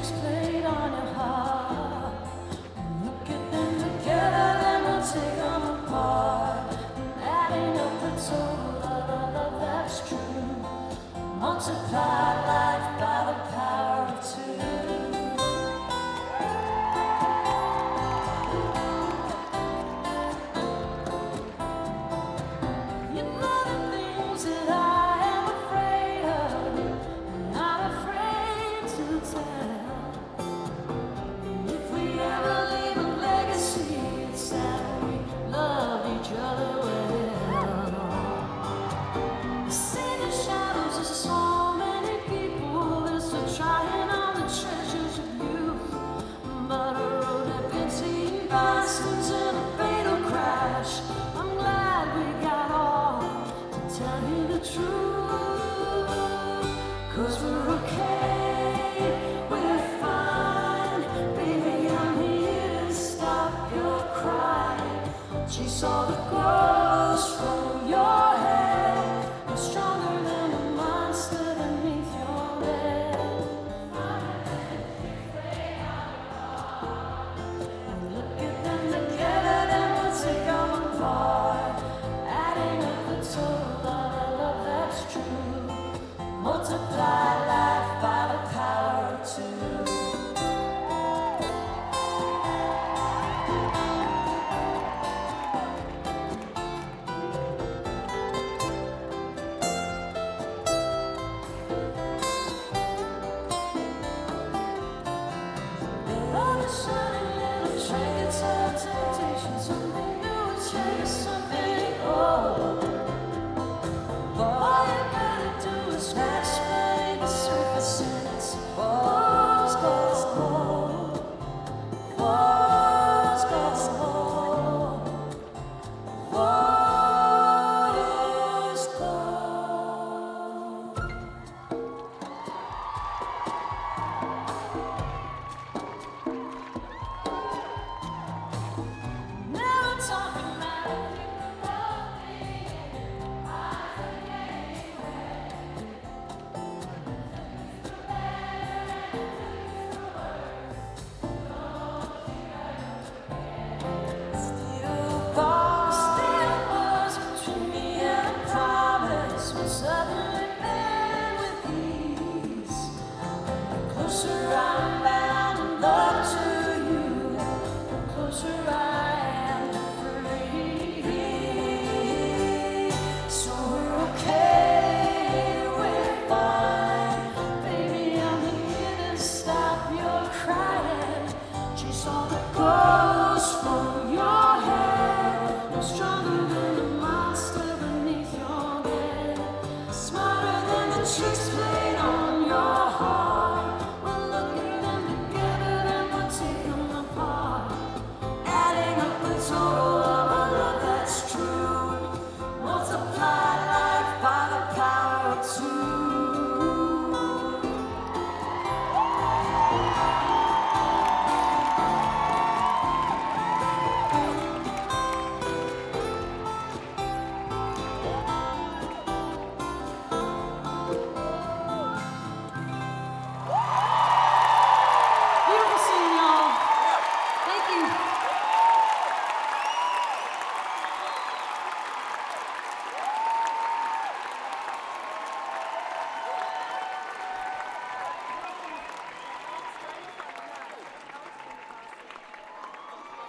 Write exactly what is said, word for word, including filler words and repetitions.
tricks played on your heart. Look at them together, then we'll take them apart. And adding up the total of the love that's true. Multiply life by the power of two. You know the things that I am afraid of, not afraid to tell. If we ever leave a legacy, it's that we love each other well. See the shadows of so many people that are still trying on the treasures of youth. But a road that bends in Boston's in a fatal crash. I'm glad we got off to tell you the truth. Cause we're okay, we're fine. Baby, I'm here to stop your crying. Chase all the ghosts from your head. I'm stronger than the monster beneath your bed. Look at them together, then we'll take them apart. Adding up the total of the love that's true. Multiply life by the power of two. All the shining little trinkets of temptation, something new and change, something old. All you gotta do is scratch beneath the surface and it's walls gold, walls gold, waters gold. Never talking about it. Still bars, still bars between me and a promise. When suddenly met with ease, the closer I'm back.